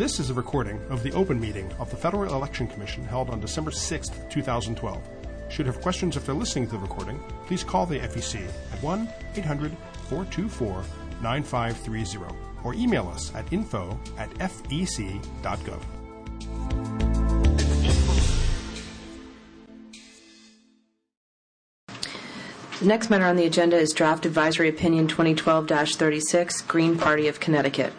This is a recording of the open meeting of the Federal Election Commission held on December 6, 2012. Should you have questions after listening to the recording, please call the FEC at 1-800-424-9530 or email us at info@fec.gov. The next matter on the agenda is Draft Advisory Opinion 2012-36, Green Party of Connecticut.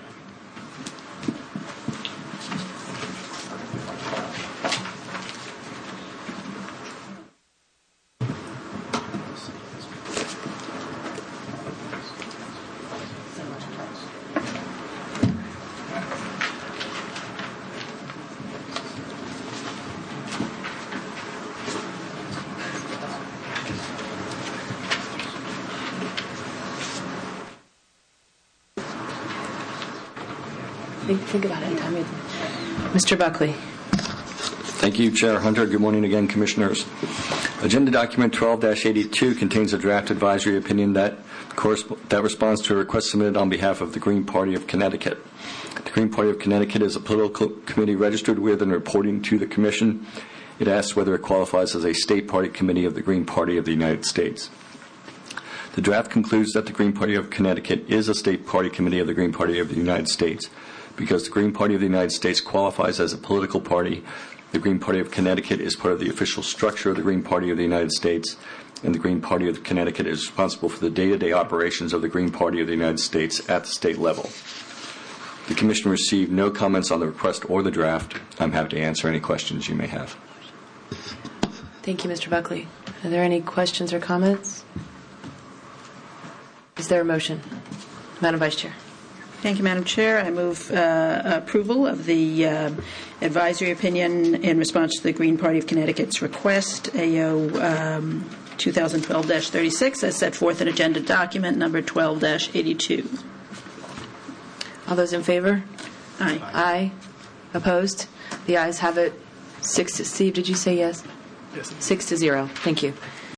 Think about it. Mr. Buckley. Thank you, Chair Hunter. Good morning again, Commissioners. Agenda document 12-82 contains a draft advisory opinion that responds to a request submitted on behalf of the Green Party of Connecticut. The Green Party of Connecticut is a political committee registered with and reporting to the Commission. It asks whether it qualifies as a state party committee of the Green Party of the United States. The draft concludes that the Green Party of Connecticut is a state party committee of the Green Party of the United States. Because the Green Party of the United States qualifies as a political party, the Green Party of Connecticut is part of the official structure of the Green Party of the United States, and the Green Party of Connecticut is responsible for the day-to-day operations of the Green Party of the United States at the state level. The Commission received no comments on the request or the draft. I'm happy to answer any questions you may have. Thank you, Mr. Buckley. Are there any questions or comments? Is there a motion? Madam Vice Chair. Thank you, Madam Chair. I move approval of the advisory opinion in response to the Green Party of Connecticut's request, AO 2012-36, as set forth in agenda document number 12-82. All those in favor? Aye. Aye. Opposed? The ayes have it. Steve, did you say yes? Yes. 6-0. Thank you.